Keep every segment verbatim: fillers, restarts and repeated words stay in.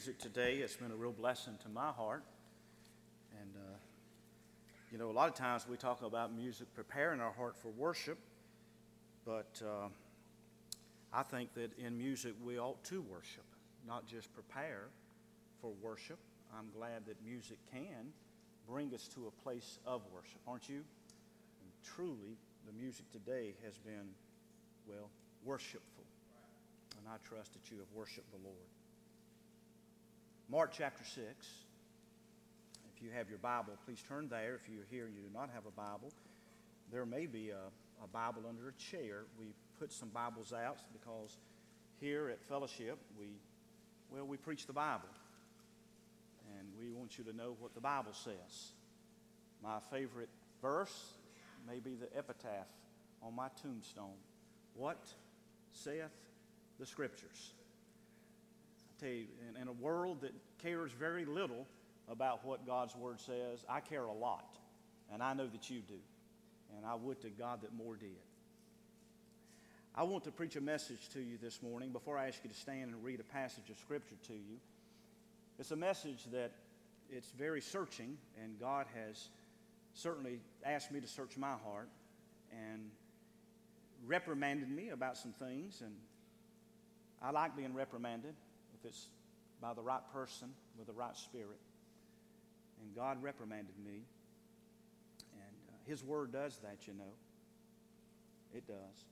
Music today, it's been a real blessing to my heart. And, uh, you know, a lot of times we talk about music preparing our heart for worship, but uh, I think that in music we ought to worship, not just prepare for worship. I'm glad that music can bring us to a place of worship, aren't you? And truly, the music today has been, well, worshipful. And I trust that you have worshiped the Lord. Mark chapter six. If you have your Bible, please turn there. If you're here and you do not have a Bible, there may be a, a Bible under a chair. We put some Bibles out because here at Fellowship, we, well, we preach the Bible. And we want you to know what the Bible says. My favorite verse may be the epitaph on my tombstone. What saith the Scriptures? I tell you, in, in a world that cares very little about what God's Word says, I care a lot. And I know that you do. And I would to God that more did. I want to preach a message to you this morning before I ask you to stand and read a passage of Scripture to you. It's a message that it's very searching, and God has certainly asked me to search my heart and reprimanded me about some things. And I like being reprimanded if it's by the right person with the right spirit. And God reprimanded me. And uh, His Word does that, you know. It does.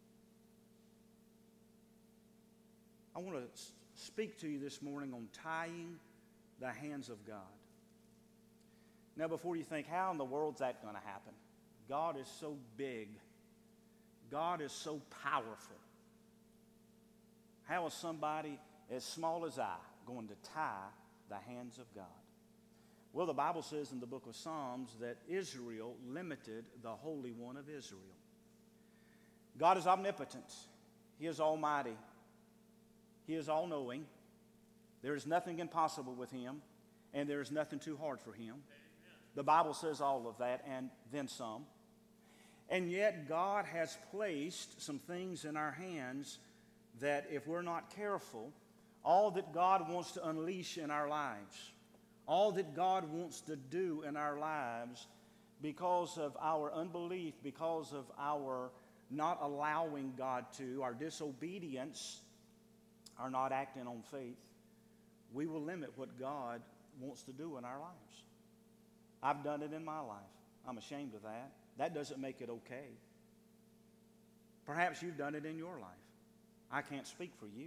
I want to s- speak to you this morning on tying the hands of God. Now, before you think, how in the world is that going to happen? God is so big. God is so powerful. How is somebody as small as I going to tie the hands of God? Well, the Bible says in the book of Psalms that Israel limited the Holy One of Israel. God is omnipotent. He is almighty. He is all-knowing. There is nothing impossible with Him, and there is nothing too hard for Him. The Bible says all of that and then some. And yet God has placed some things in our hands that if we're not careful, all that God wants to unleash in our lives, all that God wants to do in our lives, because of our unbelief, because of our not allowing God to, our disobedience, our not acting on faith, we will limit what God wants to do in our lives. I've done it in my life. I'm ashamed of that. That doesn't make it okay. Perhaps you've done it in your life. I can't speak for you.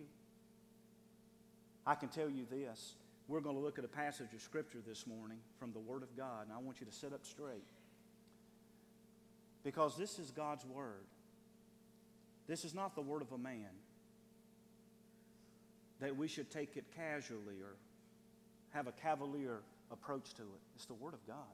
I can tell you this. We're going to look at a passage of Scripture this morning from the Word of God, and I want you to sit up straight. Because this is God's Word. This is not the word of a man, that we should take it casually or have a cavalier approach to it. It's the Word of God.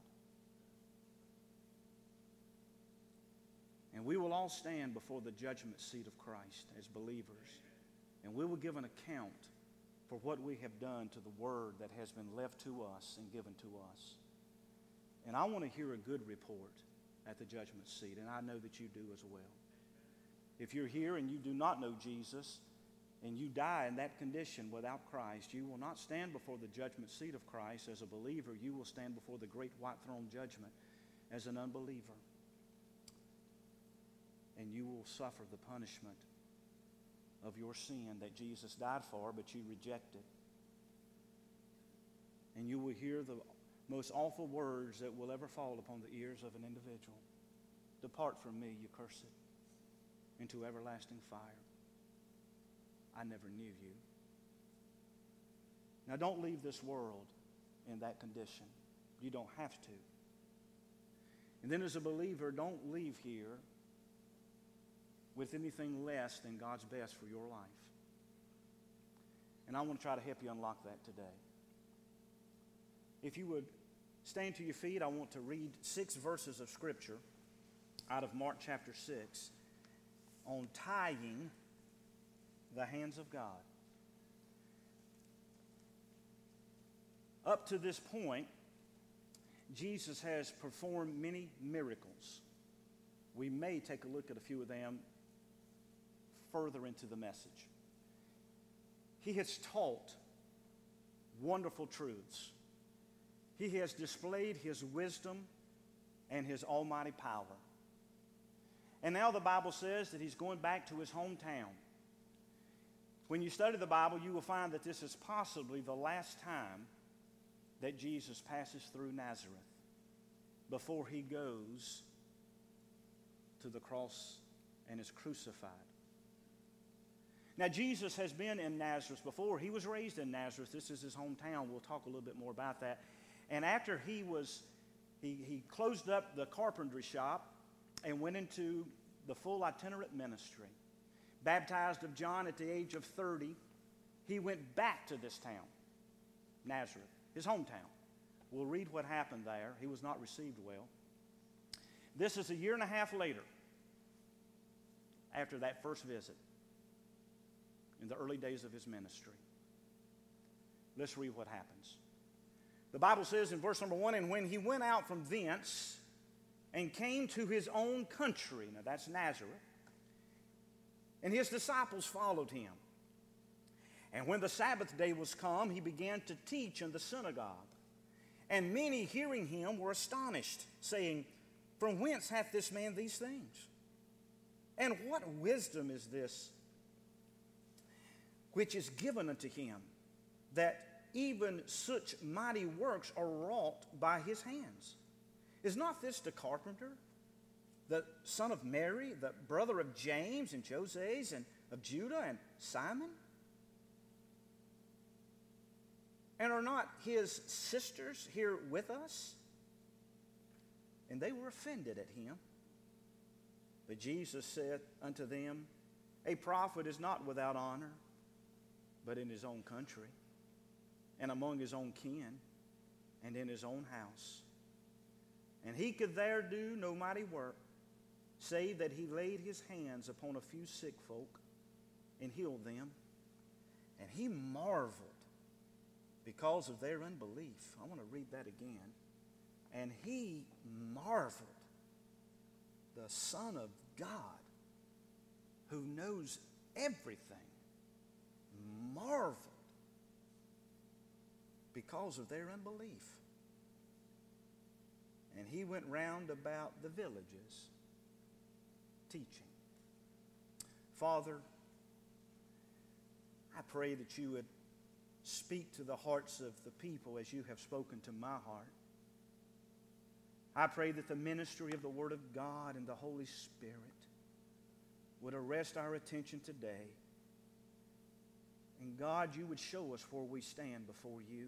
And we will all stand before the judgment seat of Christ as believers. And we will give an account for what we have done to the Word that has been left to us and given to us. And I want to hear a good report at the judgment seat, and I know that you do as well. If you're here and you do not know Jesus, and you die in that condition without Christ, you will not stand before the judgment seat of Christ as a believer. You will stand before the great white throne judgment as an unbeliever. And you will suffer the punishment of your sin that Jesus died for, but you rejected. And you will hear the most awful words that will ever fall upon the ears of an individual. Depart from me, you cursed, into everlasting fire. I never knew you. Now, don't leave this world in that condition. You don't have to. And then as a believer, don't leave here with anything less than God's best for your life. And I want to try to help you unlock that today. If you would stand to your feet, I want to read six verses of Scripture out of Mark chapter six on tying the hands of God. Up to this point, Jesus has performed many miracles. We may take a look at a few of them further into the message. He has taught wonderful truths. He has displayed His wisdom and His almighty power. And now the Bible says that He's going back to His hometown. When you study the Bible, you will find that this is possibly the last time that Jesus passes through Nazareth before He goes to the cross and is crucified. Now, Jesus has been in Nazareth before. He was raised in Nazareth. This is His hometown. We'll talk a little bit more about that. And after he was, he, he closed up the carpentry shop and went into the full itinerant ministry. Baptized of John at the age of thirty, he went back to this town, Nazareth, his hometown. We'll read what happened there. He was not received well. This is a year and a half later, after that first visit, in the early days of his ministry. Let's read what happens. The Bible says in verse number one, and when he went out from thence and came to his own country, now that's Nazareth, and his disciples followed him. And when the Sabbath day was come, he began to teach in the synagogue. And many hearing him were astonished, saying, from whence hath this man these things? And what wisdom is this which is given unto him, that even such mighty works are wrought by his hands? Is not this the carpenter, the son of Mary, the brother of James and Joses and of Judah and Simon? And are not his sisters here with us? And they were offended at him. But Jesus said unto them, a prophet is not without honor, but in his own country, and among his own kin, and in his own house. And he could there do no mighty work, save that he laid his hands upon a few sick folk and healed them. And he marveled because of their unbelief. I want to read that again. And he marveled, the Son of God, who knows everything, marveled because of their unbelief. And he went round about the villages teaching. Father, I pray that you would speak to the hearts of the people as you have spoken to my heart. I pray that the ministry of the Word of God and the Holy Spirit would arrest our attention today. And God, you would show us where we stand before you.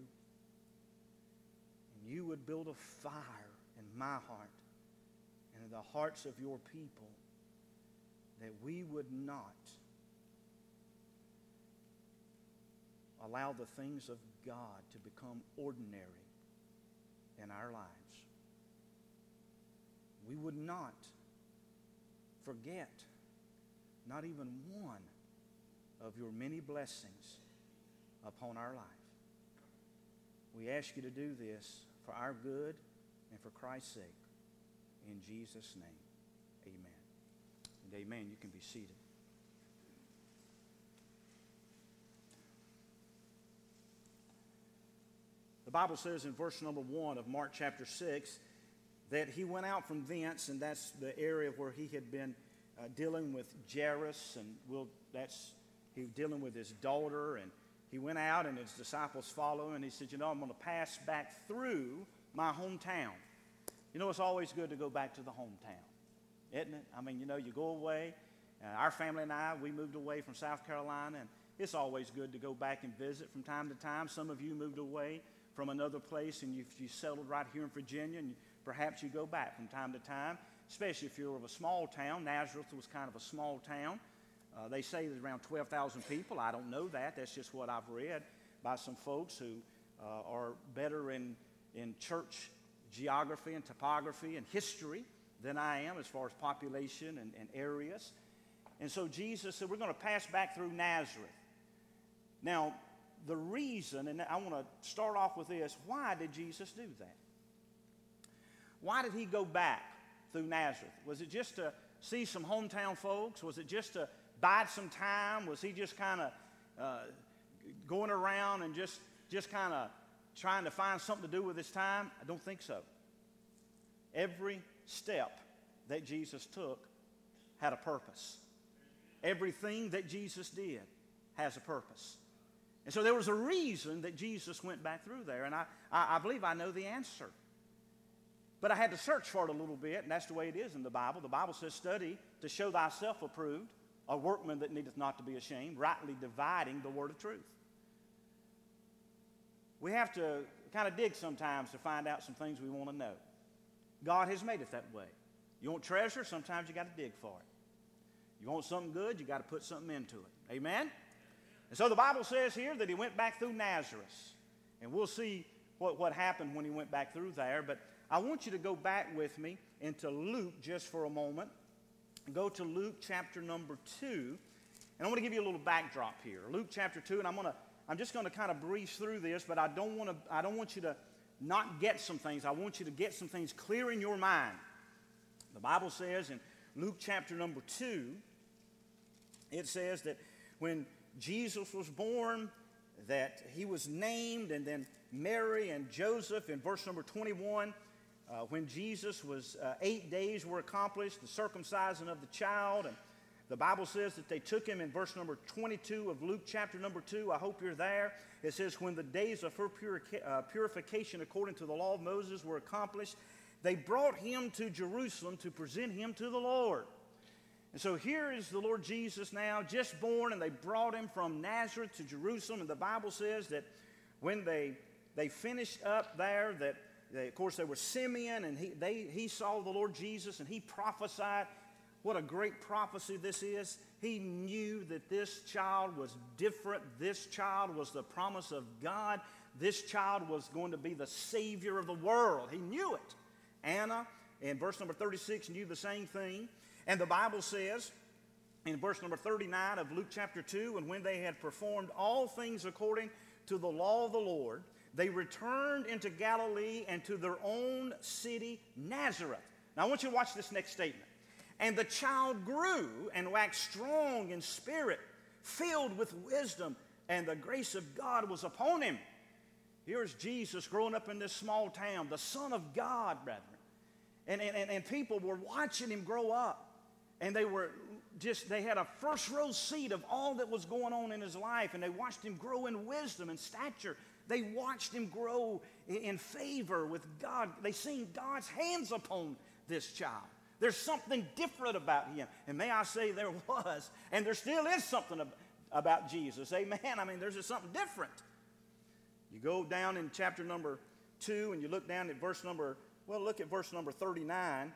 And you would build a fire in my heart and in the hearts of your people, that we would not allow the things of God to become ordinary in our lives. We would not forget not even one of your many blessings upon our life. We ask you to do this for our good and for Christ's sake. In Jesus' name, amen. And amen. You can be seated. The Bible says in verse number one of Mark chapter six that he went out from thence, and that's the area where he had been uh, dealing with Jairus, and we'll, that's he was dealing with his daughter, and he went out and his disciples followed, and he said, you know, I'm going to pass back through my hometown. You know, it's always good to go back to the hometown, isn't it? I mean, you know, you go away. Uh, our family and I, we moved away from South Carolina, and it's always good to go back and visit from time to time. Some of you moved away from another place, and you, you settled right here in Virginia, and perhaps you go back from time to time, especially if you're of a small town. Nazareth was kind of a small town. Uh, they say there's around twelve thousand people. I don't know that. That's just what I've read by some folks who uh, are better in, in church geography and topography and history than I am as far as population and, and areas. And so Jesus said, we're going to pass back through Nazareth. Now, the reason, and I want to start off with this, why did Jesus do that? Why did he go back through Nazareth? Was it just to see some hometown folks? Was it just to bide some time? Was he just kind of uh, going around and just just kind of trying to find something to do with his time? I don't think so. Every step that Jesus took had a purpose. Everything that Jesus did has a purpose. And so there was a reason that Jesus went back through there, and I, I, I believe I know the answer. But I had to search for it a little bit, and that's the way it is in the Bible. The Bible says, study to show thyself approved, a workman that needeth not to be ashamed, rightly dividing the word of truth. We have to kind of dig sometimes to find out some things we want to know. God has made it that way. You want treasure, sometimes you got to dig for it. You want something good, you got to put something into it. Amen? And so the Bible says here that he went back through Nazareth. And we'll see what, what happened when he went back through there. But I want you to go back with me into Luke just for a moment. Go to Luke chapter number two. And I want to give you a little backdrop here. Luke chapter two, and I'm going to I'm just going to kind of breeze through this, but I don't want to I don't want you to not get some things. I want you to get some things clear in your mind. The Bible says in Luke chapter number two, it says that when Jesus was born, that he was named, and then Mary and Joseph in verse number twenty-one, uh, when Jesus was uh, eight days were accomplished, the circumcision of the child, and the Bible says that they took him in verse number twenty-two of Luke chapter number two. I hope you're there. It says, when the days of her purica- uh, purification according to the law of Moses were accomplished, they brought him to Jerusalem to present him to the Lord. And so here is the Lord Jesus now, just born, and they brought him from Nazareth to Jerusalem. And the Bible says that when they, they finished up there, that they, of course, there was Simeon, and he, they, he saw the Lord Jesus, and he prophesied. What a great prophecy this is. He knew that this child was different. This child was the promise of God. This child was going to be the Savior of the world. He knew it. Anna, in verse number thirty-six, knew the same thing. And the Bible says, in verse number thirty-nine of Luke chapter two, and when they had performed all things according to the law of the Lord, they returned into Galilee and to their own city, Nazareth. Now I want you to watch this next statement. And the child grew and waxed strong in spirit, filled with wisdom, and the grace of God was upon him. Here's Jesus growing up in this small town, the Son of God, brethren. And, and, and people were watching him grow up. And they were just, they had a first row seat of all that was going on in his life. And they watched him grow in wisdom and stature. They watched him grow in, in favor with God. They seen God's hands upon this child. There's something different about him. And may I say there was, and there still is something ab- about Jesus. Amen. I mean, there's just something different. You go down in chapter number two and you look down at verse number, well, look at verse number thirty-nine.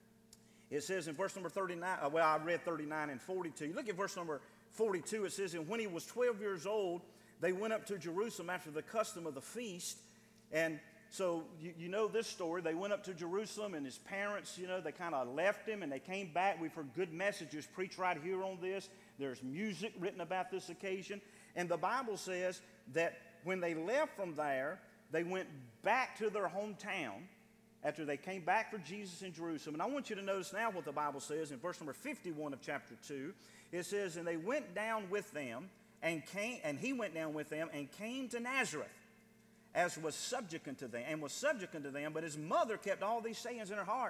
It says in verse number thirty-nine, uh, well, I read thirty-nine and forty-two. You look at verse number forty-two, it says, and when he was twelve years old, they went up to Jerusalem after the custom of the feast. And so you, you know this story. They went up to Jerusalem, and his parents, you know, they kind of left him, and they came back. We've heard good messages preached right here on this. There's music written about this occasion. And the Bible says that when they left from there, they went back to their hometown after they came back for Jesus in Jerusalem. And I want you to notice now what the Bible says in verse number fifty-one of chapter two. It says, and they went down with them, and came, and he went down with them, and came to Nazareth, as was subject unto them, and was subject unto them, but his mother kept all these sayings in her heart.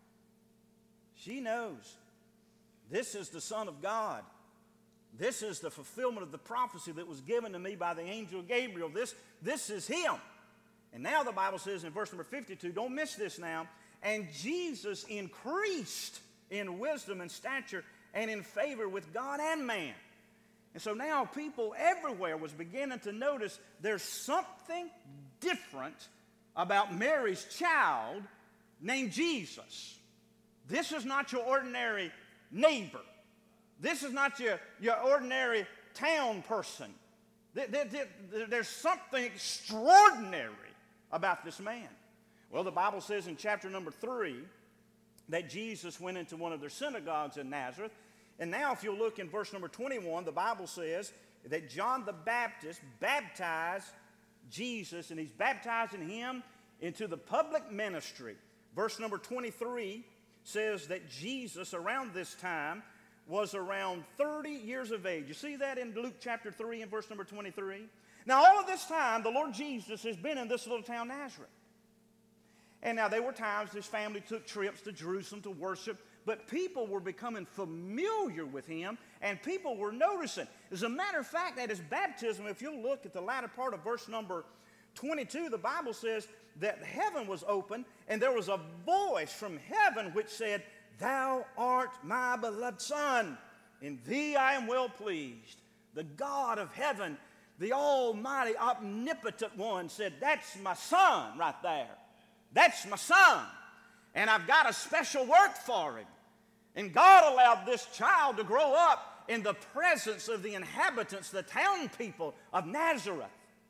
She knows this is the Son of God. This is the fulfillment of the prophecy that was given to me by the angel Gabriel. This, this is him. And now the Bible says in verse number fifty-two, don't miss this now, and Jesus increased in wisdom and stature and in favor with God and man. And so now people everywhere was beginning to notice there's something different about Mary's child named Jesus. This is not your ordinary neighbor. This is not your, your ordinary town person. There's something extraordinary about this man. Well, the Bible says in chapter number three that Jesus went into one of their synagogues in Nazareth. And now if you look in verse number twenty-one, the Bible says that John the Baptist baptized Jesus, and he's baptizing him into the public ministry. Verse number twenty-three says that Jesus around this time was around thirty years of age. You see that in Luke chapter three and verse number twenty-three? Now, all of this time, the Lord Jesus has been in this little town, Nazareth. And now, there were times his family took trips to Jerusalem to worship, but people were becoming familiar with him, and people were noticing. As a matter of fact, at his baptism, if you'll look at the latter part of verse number twenty-two, the Bible says that heaven was open, and there was a voice from heaven which said, "Thou art my beloved Son, in thee I am well pleased." The God of heaven, the almighty, omnipotent one said, "That's my Son right there. That's my Son. And I've got a special work for him." And God allowed this child to grow up in the presence of the inhabitants, the town people of Nazareth.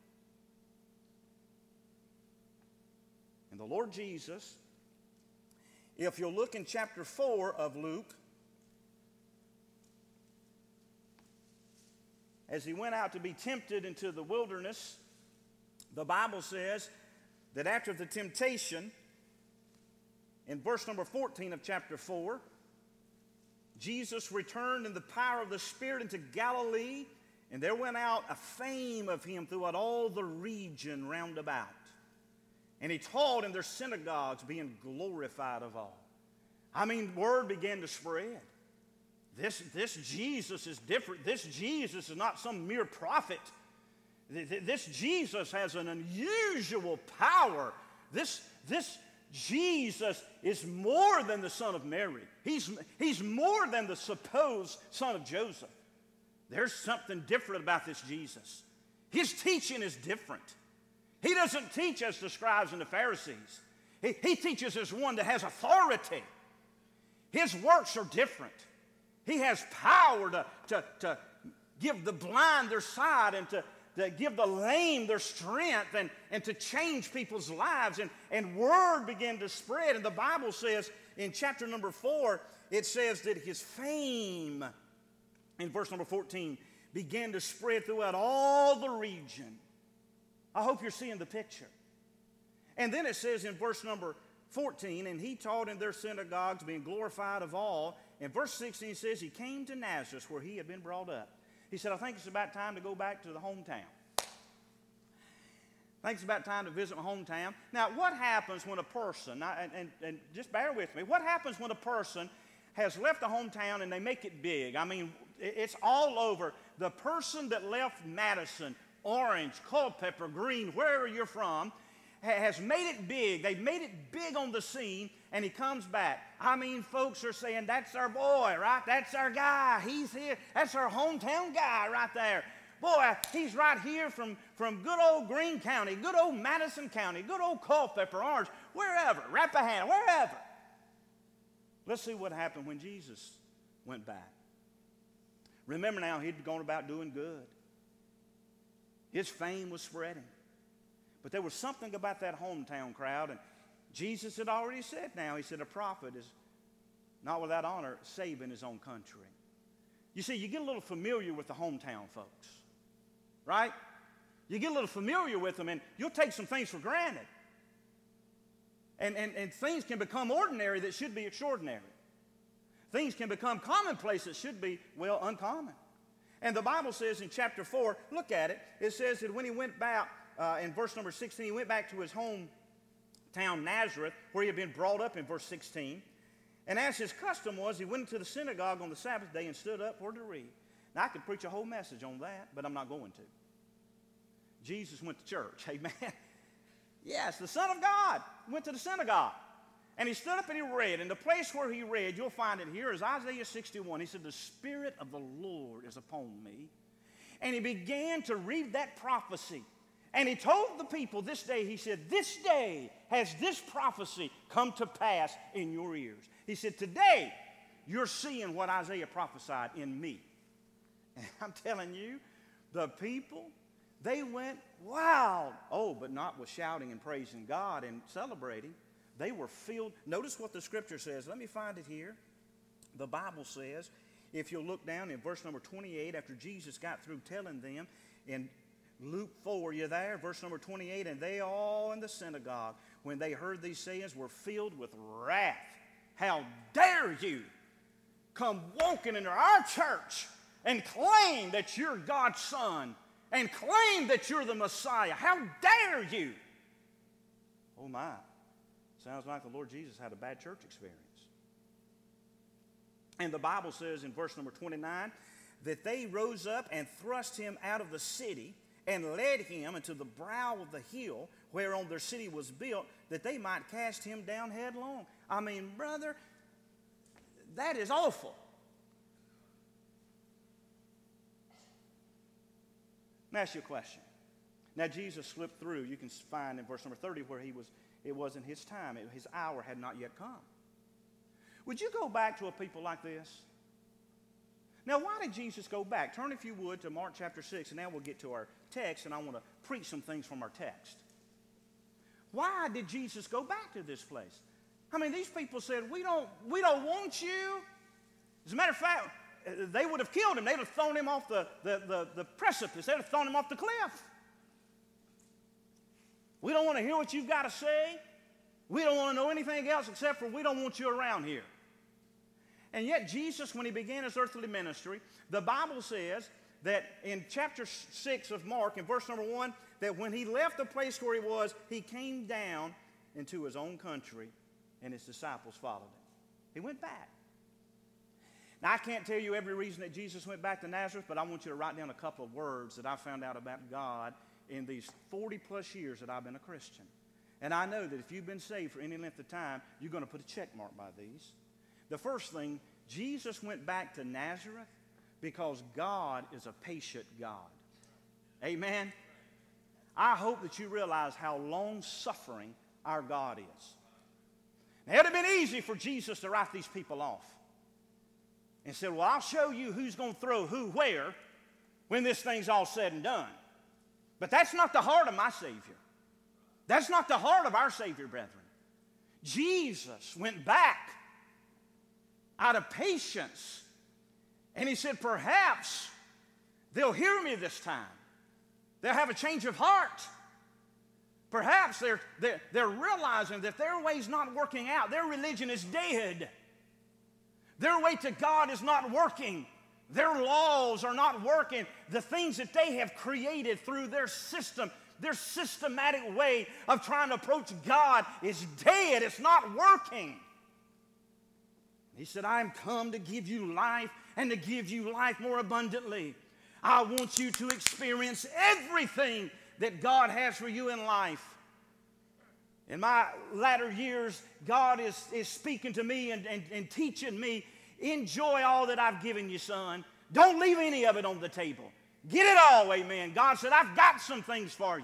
And the Lord Jesus, if you'll look in chapter four of Luke, as he went out to be tempted into the wilderness, the Bible says that after the temptation, in verse number fourteen of chapter four, Jesus returned in the power of the Spirit into Galilee, and there went out a fame of him throughout all the region round about. And he taught in their synagogues, being glorified of all. I mean, word began to spread. This, this Jesus is different. This Jesus is not some mere prophet. This Jesus has an unusual power. This, this Jesus is more than the son of Mary. He's, he's more than the supposed son of Joseph. There's something different about this Jesus. His teaching is different. He doesn't teach as the scribes and the Pharisees. He, he teaches as one that has authority. His works are different. He has power to, to, to give the blind their sight and to, to give the lame their strength and, and to change people's lives. And, and word began to spread. And the Bible says in chapter number four, it says that his fame, in verse number fourteen, began to spread throughout all the region. I hope you're seeing the picture. And then it says in verse number fourteen, and he taught in their synagogues, being glorified of all. In verse sixteen it says he came to Nazareth where he had been brought up. He said, I think it's about time to go back to the hometown. I think it's about time to visit my hometown. Now, what happens when a person, and, and, and just bear with me, what happens when a person has left a hometown and they make it big? I mean, it's all over. The person that left Madison, Orange, Culpeper, Green, wherever you're from, has made it big. They've made it big on the scene, and he comes back. I mean, folks are saying, that's our boy, right? That's our guy. He's here. That's our hometown guy right there. Boy, he's right here from, from good old Greene County, good old Madison County, good old Culpeper, Orange, wherever, Rappahannock, wherever. Let's see what happened when Jesus went back. Remember now, he'd gone about doing good. His fame was spreading. But there was something about that hometown crowd, and Jesus had already said now, he said, a prophet is not without honor, save in his own country. You see, you get a little familiar with the hometown folks, right? You get a little familiar with them, and you'll take some things for granted. And, and, and things can become ordinary that should be extraordinary. Things can become commonplace that should be, well, uncommon. And the Bible says in chapter four, look at it, it says that when he went back, Uh, in verse number sixteen, he went back to his hometown Nazareth, where he had been brought up in verse sixteen. And as his custom was, he went into the synagogue on the Sabbath day and stood up for to read. Now, I could preach a whole message on that, but I'm not going to. Jesus went to church, amen. Yes, the Son of God went to the synagogue. And he stood up and he read. And the place where he read, you'll find it here, is Isaiah sixty-one. He said, the Spirit of the Lord is upon me. And he began to read that prophecy. And he told the people this day, he said, this day has this prophecy come to pass in your ears. He said, today you're seeing what Isaiah prophesied in me. And I'm telling you, the people, they went wild. Oh, but not with shouting and praising God and celebrating. They were filled. Notice what the scripture says. Let me find it here. The Bible says, if you'll look down in verse number twenty-eight, after Jesus got through telling them in Luke four, you there? Verse number twenty-eight, and they all in the synagogue, when they heard these sayings, were filled with wrath. How dare you come walking into our church and claim that you're God's son and claim that you're the Messiah. How dare you? Oh my. Sounds like the Lord Jesus had a bad church experience. And the Bible says in verse number twenty-nine that they rose up and thrust him out of the city and led him into the brow of the hill whereon their city was built, that they might cast him down headlong. I mean, brother, that is awful. Let me ask you a question. Now, Jesus slipped through. You can find in verse number thirty where he was, it wasn't his time. It, his hour had not yet come. Would you go back to a people like this? Now, why did Jesus go back? Turn, if you would, to Mark chapter six, and now we'll get to our text, and I want to preach some things from our text. Why did Jesus go back to this place? I mean, these people said, we don't, we don't want you. As a matter of fact, they would have killed him. They'd have thrown him off the, the, the, the precipice. They'd have thrown him off the cliff. We don't want to hear what you've got to say. We don't want to know anything else except for we don't want you around here. And yet Jesus, when he began his earthly ministry, the Bible says that in chapter six of Mark, in verse number one, that when he left the place where he was, he came down into his own country, and his disciples followed him. He went back. Now, I can't tell you every reason that Jesus went back to Nazareth, but I want you to write down a couple of words that I found out about God in these forty plus years that I've been a Christian. And I know that if you've been saved for any length of time, you're going to put a check mark by these. The first thing, Jesus went back to Nazareth because God is a patient God. Amen? I hope that you realize how long-suffering our God is. Now, it would have been easy for Jesus to write these people off and said, well, I'll show you who's going to throw who where when this thing's all said and done. But that's not the heart of my Savior. That's not the heart of our Savior, brethren. Jesus went back out of patience, and he said, perhaps they'll hear me this time. They'll have a change of heart. Perhaps they're, they're, they're realizing that their way's not working out. Their religion is dead. Their way to God is not working. Their laws are not working. The things that they have created through their system, their systematic way of trying to approach God is dead. It's not working. He said, I am come to give you life and to give you life more abundantly. I want you to experience everything that God has for you in life. In my latter years, God is, is speaking to me and, and, and teaching me, enjoy all that I've given you, son. Don't leave any of it on the table. Get it all, amen. God said, I've got some things for you.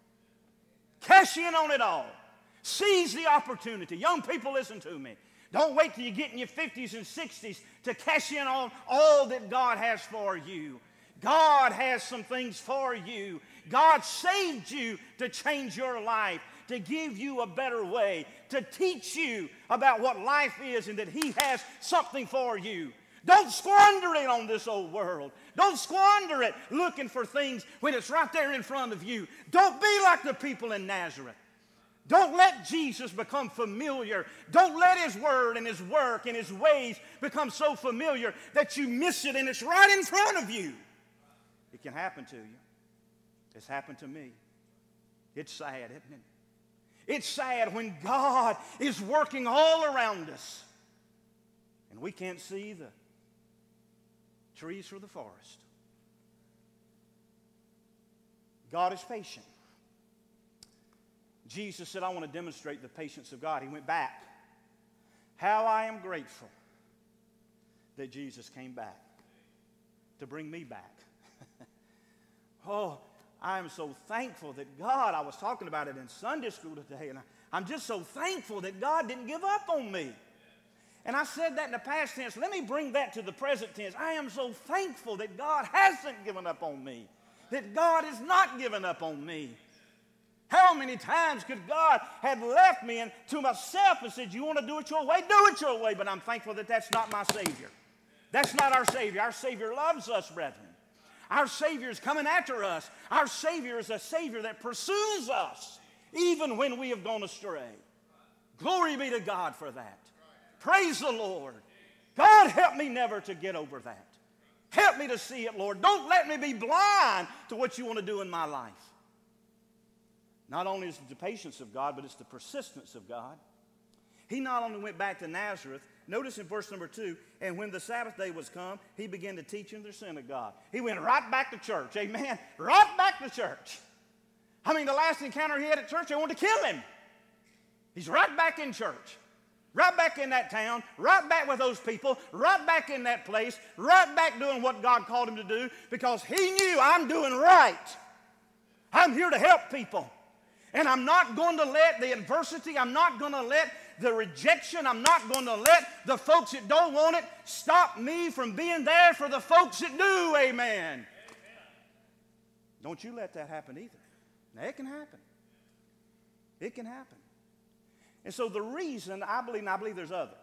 Cash in on it all. Seize the opportunity. Young people, listen to me. Don't wait till you get in your fifties and sixties to cash in on all that God has for you. God has some things for you. God saved you to change your life, to give you a better way, to teach you about what life is and that He has something for you. Don't squander it on this old world. Don't squander it looking for things when it's right there in front of you. Don't be like the people in Nazareth. Don't let Jesus become familiar. Don't let His word and His work and His ways become so familiar that you miss it and it's right in front of you. It can happen to you. It's happened to me. It's sad, isn't it? It's sad when God is working all around us and we can't see the trees for the forest. God is patient. Jesus said, I want to demonstrate the patience of God. He went back. How I am grateful that Jesus came back to bring me back. Oh, I am so thankful that God, I was talking about it in Sunday school today, and I, I'm just so thankful that God didn't give up on me. And I said that in the past tense. Let me bring that to the present tense. I am so thankful that God hasn't given up on me, that God has not given up on me. How many times could God have left me and to myself and said, you want to do it your way? Do it your way. But I'm thankful that that's not my Savior. That's not our Savior. Our Savior loves us, brethren. Our Savior is coming after us. Our Savior is a Savior that pursues us even when we have gone astray. Glory be to God for that. Praise the Lord. God help me never to get over that. Help me to see it, Lord. Don't let me be blind to what you want to do in my life. Not only is it the patience of God, but it's the persistence of God. He not only went back to Nazareth, notice in verse number two, and when the Sabbath day was come, he began to teach in their synagogue. He went right back to church, amen, right back to church. I mean, the last encounter he had at church, they wanted to kill him. He's right back in church, right back in that town, right back with those people, right back in that place, right back doing what God called him to do, because he knew, I'm doing right. I'm here to help people. And I'm not going to let the adversity, I'm not going to let the rejection, I'm not going to let the folks that don't want it stop me from being there for the folks that do, amen. Amen. Don't you let that happen either. Now, it can happen. It can happen. And so the reason, I believe, and I believe there's others,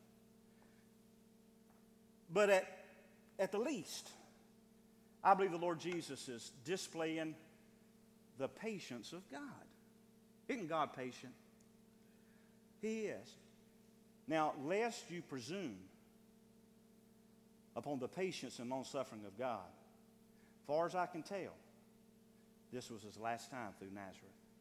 but at, at the least, I believe the Lord Jesus is displaying the patience of God. Isn't God patient? He is. Now, lest you presume upon the patience and long-suffering of God, as far as I can tell, this was his last time through Nazareth.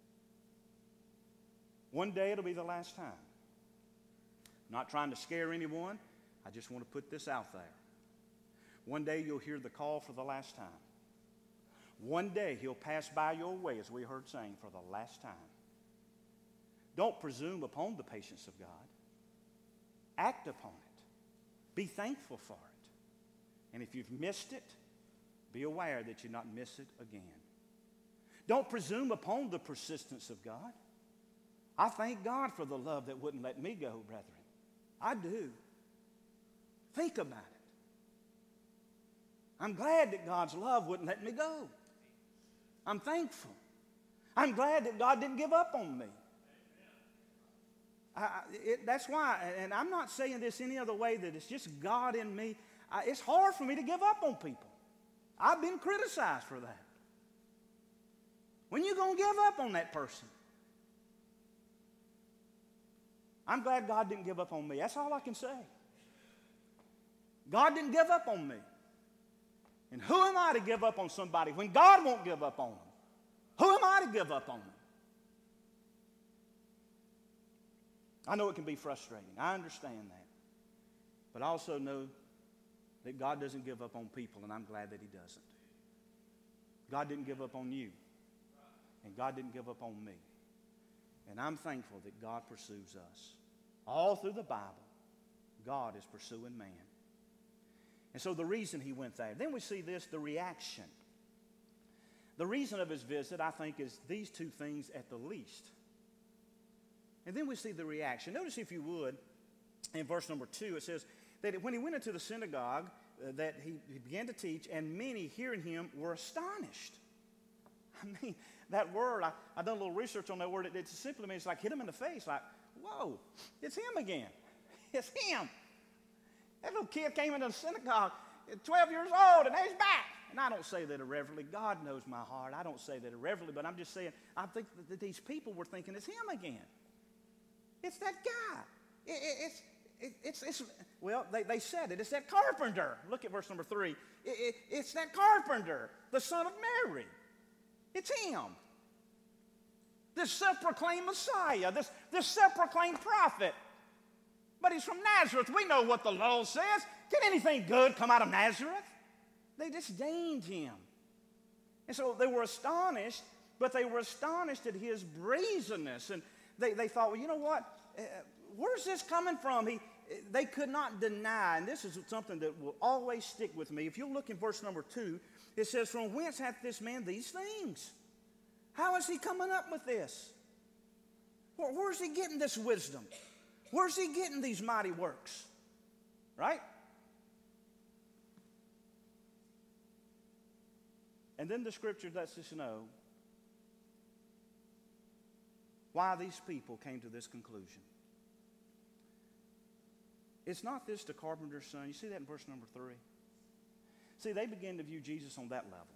One day it'll be the last time. I'm not trying to scare anyone. I just want to put this out there. One day you'll hear the call for the last time. One day he'll pass by your way, as we heard saying, for the last time. Don't presume upon the patience of God. Act upon it. Be thankful for it. And if you've missed it, be aware that you not miss it again. Don't presume upon the persistence of God. I thank God for the love that wouldn't let me go, brethren. I do. Think about it. I'm glad that God's love wouldn't let me go. I'm thankful. I'm glad that God didn't give up on me. I, it, that's why, and I'm not saying this any other way, that it's just God in me. I, it's hard for me to give up on people. I've been criticized for that. When you going to give up on that person? I'm glad God didn't give up on me. That's all I can say. God didn't give up on me. And who am I to give up on somebody when God won't give up on them? Who am I to give up on them? I know it can be frustrating. I understand that. But I also know that God doesn't give up on people, and I'm glad that he doesn't. God didn't give up on you, and God didn't give up on me. And I'm thankful that God pursues us. All through the Bible, God is pursuing man. And so the reason he went there. Then we see this, the reaction. The reason of his visit, I think, is these two things at the least. And then we see the reaction. Notice, if you would, in verse number two, it says that when he went into the synagogue, uh, that he, he began to teach, and many hearing him were astonished. I mean, that word, I, I done a little research on that word. It, it simply means like hit him in the face, like, whoa, it's him again. It's him. That little kid came into the synagogue at twelve years old, and he's back. And I don't say that irreverently. God knows my heart. I don't say that irreverently, but I'm just saying, I think that these people were thinking it's him again. It's that guy. It, it, it's, it, it's, it's, well, they, they said it. It's that carpenter. Look at verse number three. It, it, it's that carpenter, the son of Mary. It's him. This self-proclaimed Messiah, this, this self-proclaimed prophet. But he's from Nazareth. We know what the law says. Can anything good come out of Nazareth? They disdained him. And so they were astonished, but they were astonished at his brazenness. And they, they thought, well, you know what? Uh, where's this coming from? He, they could not deny, and this is something that will always stick with me. If you look in verse number two, it says, from whence hath this man these things? How is he coming up with this? Where, where's he getting this wisdom? Where's he getting these mighty works? Right? And then the scripture lets us know why these people came to this conclusion. It's not this the carpenter's son. You see that in verse number three? See, they began to view Jesus on that level.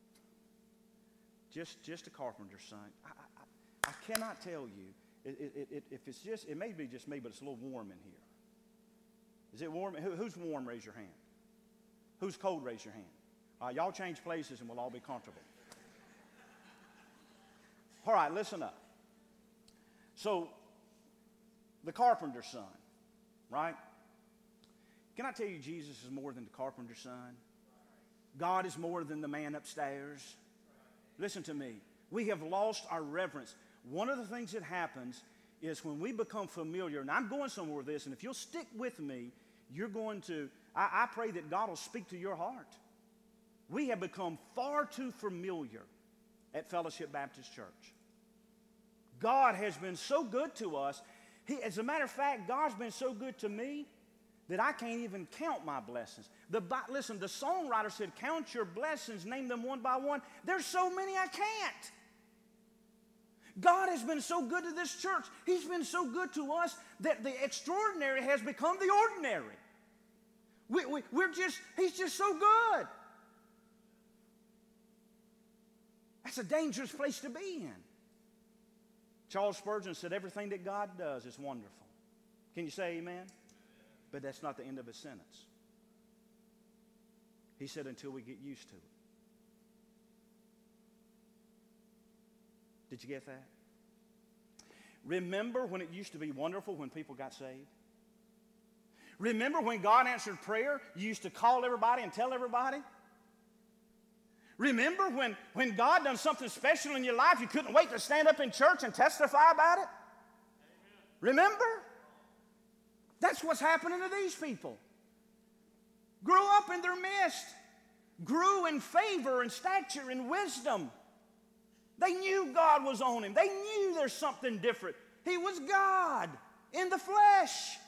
Just, just a carpenter's son. I, I, I cannot tell you. It, it, it, if it's just, it may be just me, but it's a little warm in here. Is it warm? Who, who's warm? Raise your hand. Who's cold, raise your hand. All right, y'all change places and we'll all be comfortable. All right, listen up. So, the carpenter's son, right? Can I tell you Jesus is more than the carpenter's son? God is more than the man upstairs. Listen to me. We have lost our reverence. One of the things that happens is when we become familiar, and I'm going somewhere with this, and if you'll stick with me, you're going to, I, I pray that God will speak to your heart. We have become far too familiar at Fellowship Baptist Church. God has been so good to us. He, as a matter of fact, God's been so good to me that I can't even count my blessings. The, listen, the songwriter said, count your blessings, name them one by one. There's so many I can't. God has been so good to this church. He's been so good to us that the extraordinary has become the ordinary. We, we, we're just, he's just so good. That's a dangerous place to be in. Charles Spurgeon said everything that God does is wonderful. Can you say amen? But that's not the end of his sentence. He said until we get used to it. Did you get that? Remember when it used to be wonderful when people got saved? Remember when God answered prayer, you used to call everybody and tell everybody? Remember when, when God done something special in your life, you couldn't wait to stand up in church and testify about it? Amen. Remember? That's what's happening to these people. Grew up in their midst. Grew in favor and stature and wisdom. They knew God was on him. They knew there's something different. He was God in the flesh.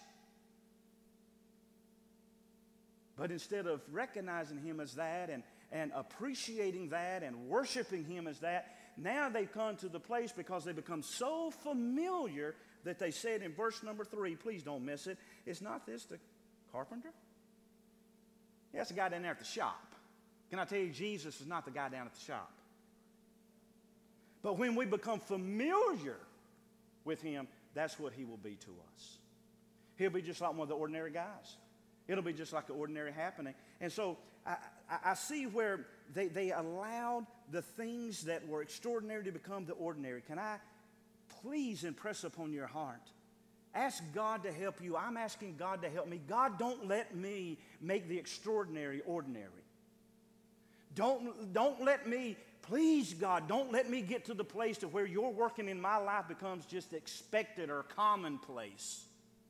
But instead of recognizing him as that and, and appreciating that and worshiping him as that, now they've come to the place because they become so familiar that they said in verse number three, please don't miss it, is not this the carpenter? Yeah, that's the guy down there at the shop. Can I tell you, Jesus is not the guy down at the shop. But when we become familiar with him, that's what he will be to us. He'll be just like one of the ordinary guys. It'll be just like an ordinary happening. And so I, I, I see where they, they allowed the things that were extraordinary to become the ordinary. Can I please impress upon your heart? Ask God to help you. I'm asking God to help me. God, don't let me make the extraordinary ordinary. Don't, don't let me, please God, don't let me get to the place to where your working in my life becomes just expected or commonplace.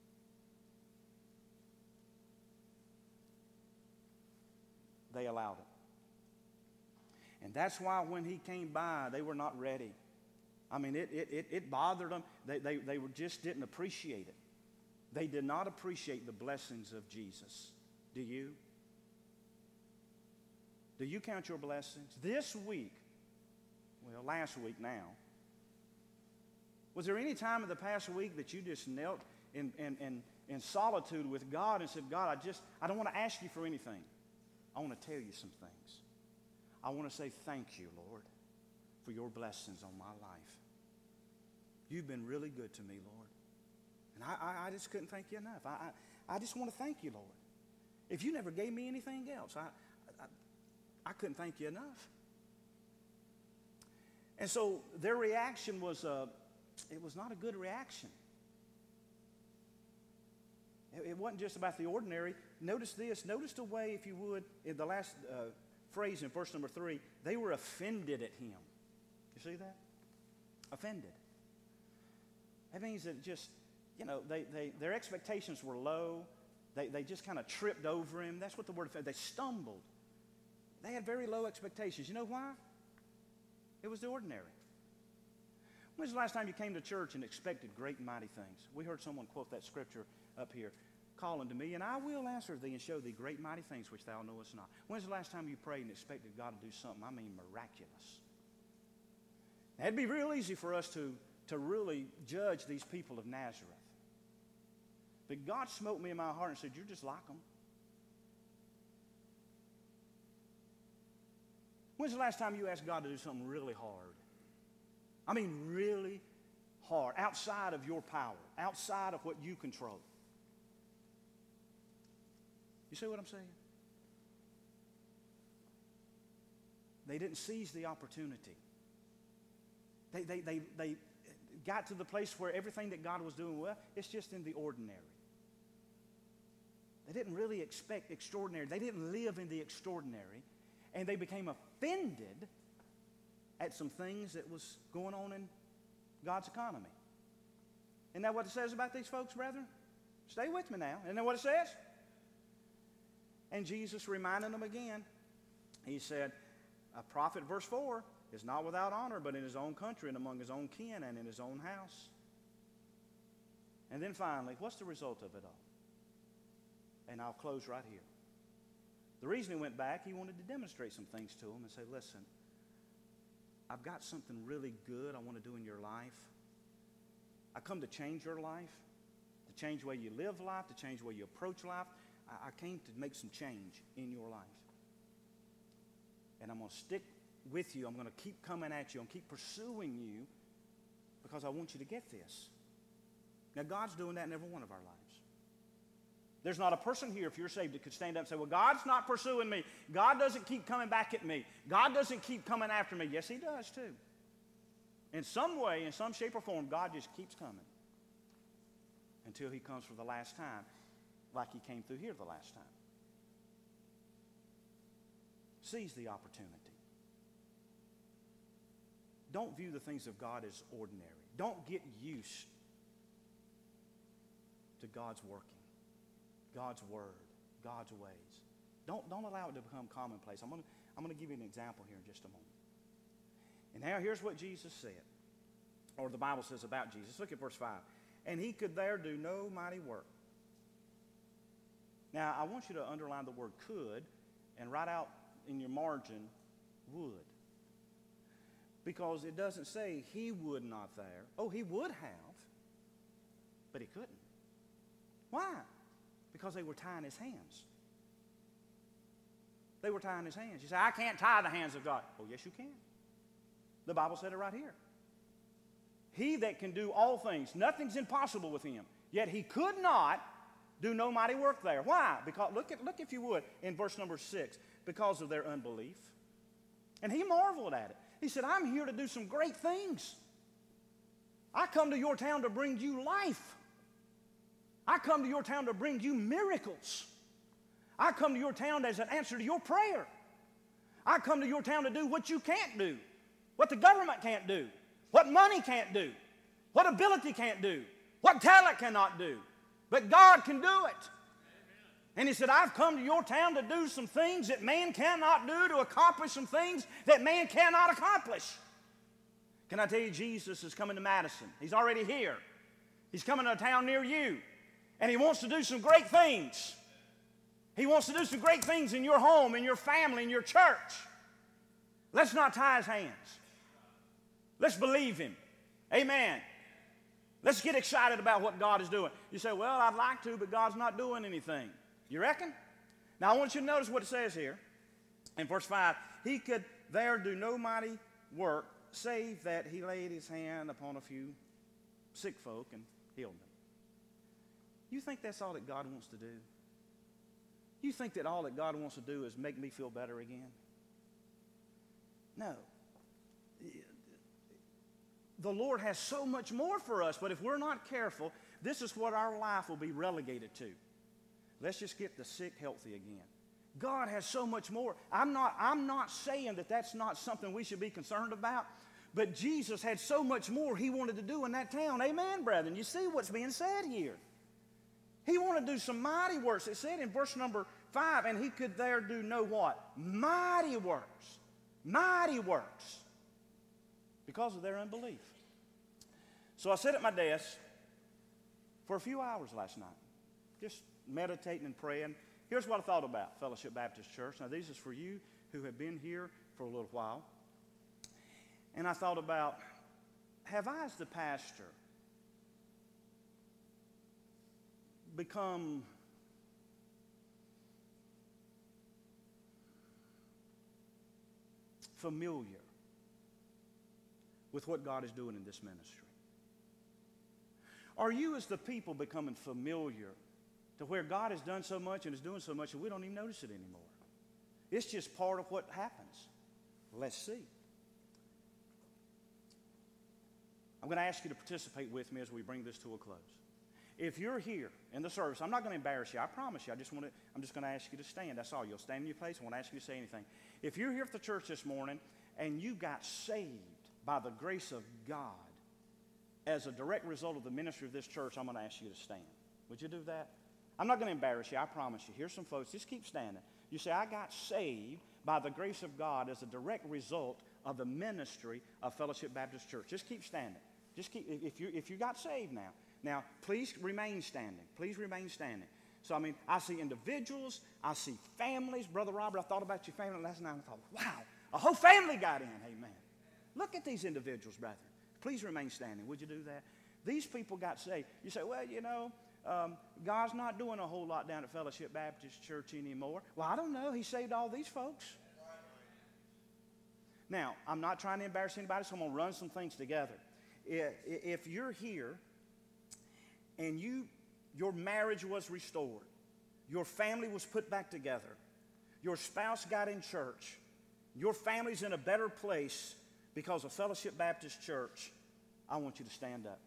They allowed it. And that's why when he came by, they were not ready. I mean, it, it, it, it bothered them. They, they, they were just didn't appreciate it. They did not appreciate the blessings of Jesus. Do you? Do you count your blessings? This week, well, last week now, was there any time in the past week that you just knelt in, in, in, in solitude with God and said, God, I just, I don't want to ask you for anything. I want to tell you some things. I want to say thank you, Lord, for your blessings on my life. You've been really good to me, Lord. And I, I, I just couldn't thank you enough. I, I, I just want to thank you, Lord. If you never gave me anything else, I, I, I couldn't thank you enough. And so their reaction was, uh, it was not a good reaction. It, it wasn't just about the ordinary. Notice this. Notice the way, if you would, in the last uh, phrase in verse number three, they were offended at him. You see that? Offended. That means that just, you know, they, they, their expectations were low. They, they just kind of tripped over him. That's what the word, they stumbled. They had very low expectations. You know why? It was the ordinary. When's the last time you came to church and expected great and mighty things? We heard someone quote that scripture up here. Call unto me, and I will answer thee and show thee great and mighty things which thou knowest not. When's the last time you prayed and expected God to do something, I mean miraculous? Now, it'd be real easy for us to, to really judge these people of Nazareth. But God smote me in my heart and said, you're just like them. When's the last time you asked God to do something really hard? I mean really hard, outside of your power, outside of what you control. You see what I'm saying? They didn't seize the opportunity. They, they, they, they got to the place where everything that God was doing, well, it's just in the ordinary. They didn't really expect extraordinary. They didn't live in the extraordinary. And they became offended at some things that was going on in God's economy. Isn't that what it says about these folks, brethren? Stay with me now. Isn't that what it says? And Jesus reminded them again. He said, a prophet, verse four, is not without honor, but in his own country and among his own kin and in his own house. And then finally, what's the result of it all? And I'll close right here. The reason he went back, he wanted to demonstrate some things to them and say, listen, I've got something really good I want to do in your life. I come to change your life, to change the way you live life, to change the way you approach life. I, I came to make some change in your life. And I'm going to stick with you. I'm going to keep coming at you. I'm going to keep pursuing you because I want you to get this. Now, God's doing that in every one of our lives. There's not a person here, if you're saved, that could stand up and say, well, God's not pursuing me. God doesn't keep coming back at me. God doesn't keep coming after me. Yes, he does too. In some way, in some shape or form, God just keeps coming until he comes for the last time, like he came through here the last time. Seize the opportunity. Don't view the things of God as ordinary. Don't get used to God's working. God's word, God's ways. Don't, don't allow it to become commonplace. I'm going to I'm going to give you an example here in just a moment. And now here's what Jesus said, or the Bible says about Jesus. Look at verse five. And he could there do no mighty work. Now, I want you to underline the word could and write out in your margin would. Because it doesn't say he would not there. Oh, he would have, but he couldn't. Why? Because they were tying his hands. They were tying his hands. You say, I can't tie the hands of God. Oh, yes, you can. The Bible said it right here. He that can do all things, nothing's impossible with him. Yet he could not do no mighty work there. Why? Because look at look if you would in verse number six. Because of their unbelief. And he marveled at it. He said, I'm here to do some great things. I come to your town to bring you life. I come to your town to bring you miracles. I come to your town as an answer to your prayer. I come to your town to do what you can't do, what the government can't do, what money can't do, what ability can't do, what talent cannot do. But God can do it. And he said, I've come to your town to do some things that man cannot do, to accomplish some things that man cannot accomplish. Can I tell you, Jesus is coming to Madison. He's already here. He's coming to a town near you. And he wants to do some great things. He wants to do some great things in your home, in your family, in your church. Let's not tie his hands. Let's believe him. Amen. Let's get excited about what God is doing. You say, well, I'd like to, but God's not doing anything. You reckon? Now, I want you to notice what it says here. In verse five, he could there do no mighty work, save that he laid his hand upon a few sick folk and healed them. You think that's all that God wants to do? You think that all that God wants to do is make me feel better again? No. The Lord has so much more for us, but if we're not careful, this is what our life will be relegated to. Let's just get the sick healthy again. God has so much more. I'm not, I'm not saying that that's not something we should be concerned about, but Jesus had so much more he wanted to do in that town. Amen, brethren. You see what's being said here. He wanted to do some mighty works. It said in verse number five, and he could there do no what? Mighty works. Mighty works. Because of their unbelief. So I sat at my desk for a few hours last night, just meditating and praying. Here's what I thought about Fellowship Baptist Church. Now, this is for you who have been here for a little while. And I thought about, have I as the pastor become familiar with what God is doing in this ministry? Are you as the people becoming familiar to where God has done so much and is doing so much and we don't even notice it anymore? It's just part of what happens. Let's see. I'm going to ask you to participate with me as we bring this to a close. If you're here in the service, I'm not going to embarrass you. I promise you. I just want to, I'm just going to ask you to stand. That's all. You'll stand in your place. I won't ask you to say anything. If you're here at the church this morning and you got saved by the grace of God as a direct result of the ministry of this church, I'm going to ask you to stand. Would you do that? I'm not going to embarrass you. I promise you. Here's some folks. Just keep standing. You say, I got saved by the grace of God as a direct result of the ministry of Fellowship Baptist Church. Just keep standing. Just keep, if you, if you got saved now. Now, please remain standing. Please remain standing. So, I mean, I see individuals. I see families. Brother Robert, I thought about your family last night. And I thought, wow, a whole family got in. Amen. Look at these individuals, brethren. Please remain standing. Would you do that? These people got saved. You say, well, you know, um, God's not doing a whole lot down at Fellowship Baptist Church anymore. Well, I don't know. He saved all these folks. Now, I'm not trying to embarrass anybody, so I'm going to run some things together. If you're here and you, your marriage was restored, your family was put back together, your spouse got in church, your family's in a better place because of Fellowship Baptist Church, I want you to stand up.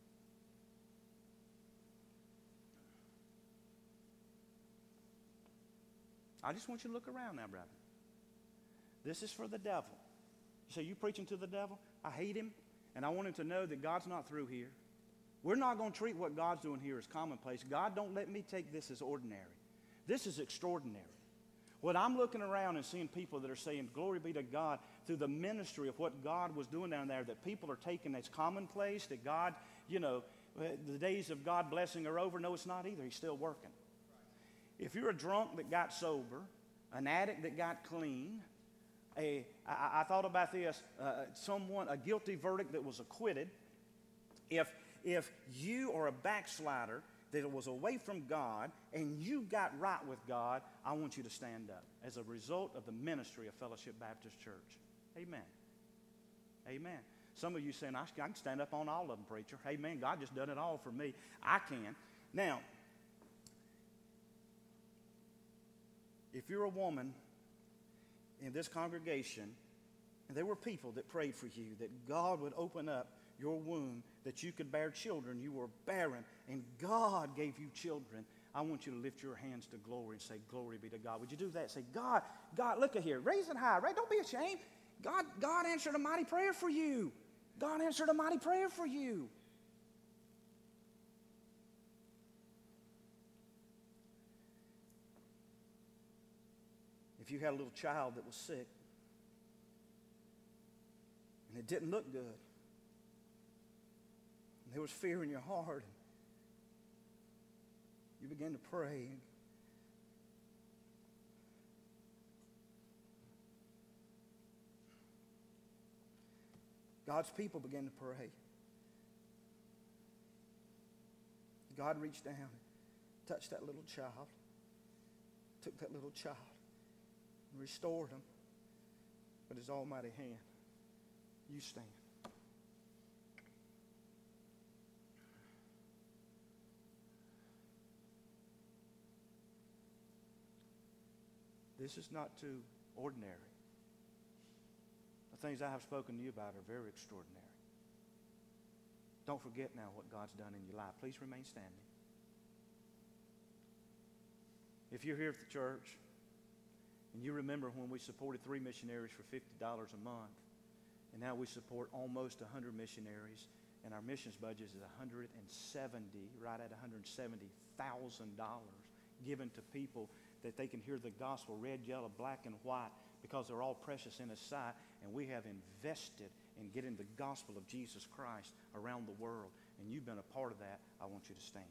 I just want you to look around now, brother. This is for the devil. You say, you preaching to the devil? I hate him, and I want him to know that God's not through here. We're not going to treat what God's doing here as commonplace. God, don't let me take this as ordinary. This is extraordinary. When I'm looking around and seeing people that are saying, glory be to God, through the ministry of what God was doing down there, that people are taking as commonplace, that God, you know, the days of God blessing are over. No, it's not either. He's still working. If you're a drunk that got sober, an addict that got clean, a, I, I thought about this, uh, someone, a guilty verdict that was acquitted, if, if you are a backslider that was away from God and you got right with God, I want you to stand up as a result of the ministry of Fellowship Baptist Church. Amen. Amen. Some of you saying, I can stand up on all of them, preacher. Amen. God just done it all for me. I can. Now, if you're a woman in this congregation, and there were people that prayed for you, that God would open up your womb, that you could bear children, you were barren, and God gave you children, I want you to lift your hands to glory and say, glory be to God. Would you do that? Say, God, God, look at here. Raise it high, right? Don't be ashamed. God, God answered a mighty prayer for you. God answered a mighty prayer for you. If you had a little child that was sick and it didn't look good, and there was fear in your heart, and you began to pray, God's people began to pray. God reached down and touched that little child, took that little child, and restored him with his almighty hand. You stand. This is not too ordinary. The things I have spoken to you about are very extraordinary. Don't forget now what God's done in your life. Please remain standing. If you're here at the church and you remember when we supported three missionaries for fifty dollars a month, and now we support almost one hundred missionaries, and our missions budget is one hundred seventy, right at one hundred seventy thousand dollars given to people that they can hear the gospel, red, yellow, black, and white, because they're all precious in His sight, and we have invested in getting the gospel of Jesus Christ around the world, and you've been a part of that. I want you to stand.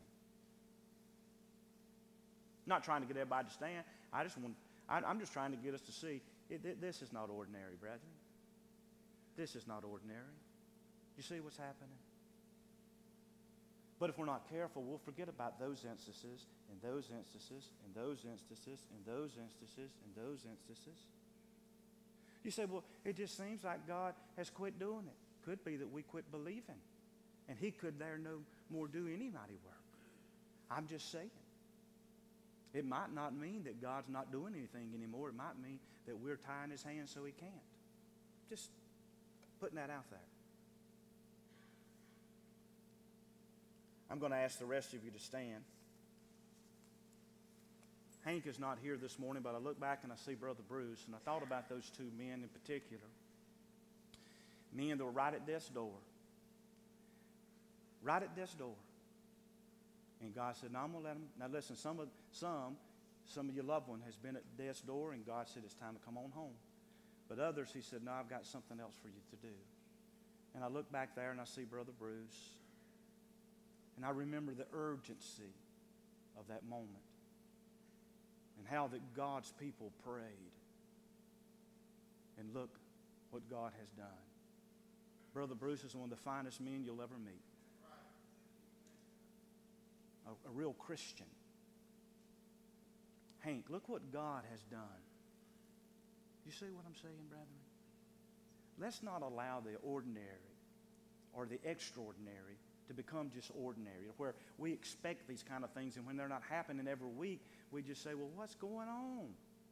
I'm not trying to get everybody to stand. I just want, I, I'm just trying to get us to see, it, this is not ordinary, brethren. This is not ordinary. You see what's happening? But if we're not careful, we'll forget about those instances, and those instances, and those instances, and those instances, and those instances. You say, well, it just seems like God has quit doing it. Could be that we quit believing, and He could there no more do any mighty work. I'm just saying. It might not mean that God's not doing anything anymore. It might mean that we're tying His hands so He can't. just putting that out there. I'm going to ask the rest of you to stand. Hank is not here this morning, but I look back and I see Brother Bruce, and I thought about those two men in particular. Men that were right at death's door. Right at death's door. And God said, no, I'm going to let them. Now listen, some of, some, some of your loved one has been at death's door, and God said it's time to come on home. But others, he said, no, I've got something else for you to do. And I look back there and I see Brother Bruce. And I remember the urgency of that moment. And how that God's people prayed. And look what God has done. Brother Bruce is one of the finest men you'll ever meet. A, a real Christian. Hank, look what God has done. You see what I'm saying, brethren? Let's not allow the ordinary or the extraordinary to become just ordinary, where we expect these kind of things, and when they're not happening every week, we just say, well, what's going on?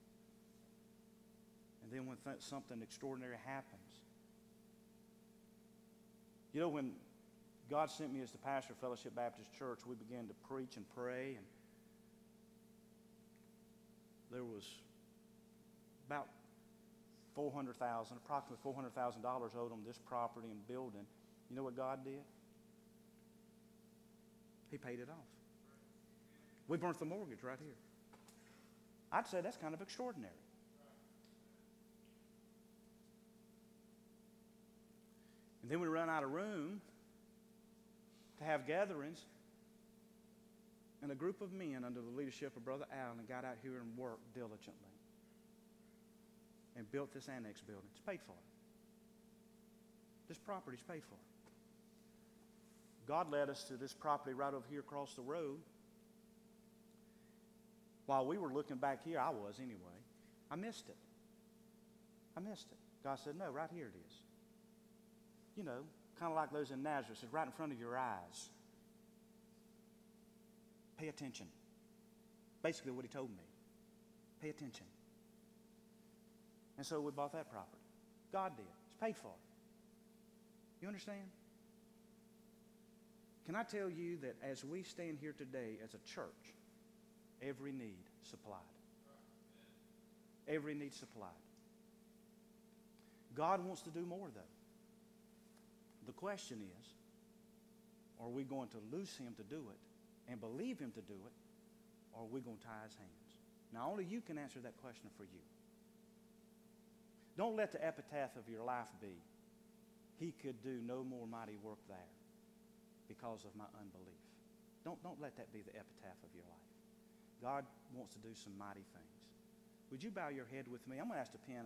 And then when th- something extraordinary happens. You know, when God sent me as the pastor of Fellowship Baptist Church, we began to preach and pray, and there was about four hundred thousand dollars, approximately four hundred thousand dollars owed on this property and building. You know what God did? He paid it off. We burnt the mortgage right here. I'd say that's kind of extraordinary. And then we run out of room to have gatherings, and a group of men under the leadership of Brother Allen got out here and worked diligently and built this annex building. It's paid for. This property's paid for. God led us to this property right over here across the road. While we were looking back here, I was anyway, I missed it. I missed it. God said, no, right here it is. You know, kind of like those in Nazareth, it's right in front of your eyes. Pay attention. Basically what he told me. Pay attention. And so we bought that property. God did. It's paid for. You understand? Can I tell you that as we stand here today as a church, every need supplied. Every need supplied. God wants to do more, though. The question is, are we going to loose him to do it and believe him to do it, or are we going to tie his hands? Now, only you can answer that question for you. Don't let the epitaph of your life be, he could do no more mighty work there because of my unbelief. Don't, don't let that be the epitaph of your life. God wants to do some mighty things. Would you bow your head with me? I'm going to ask the piano.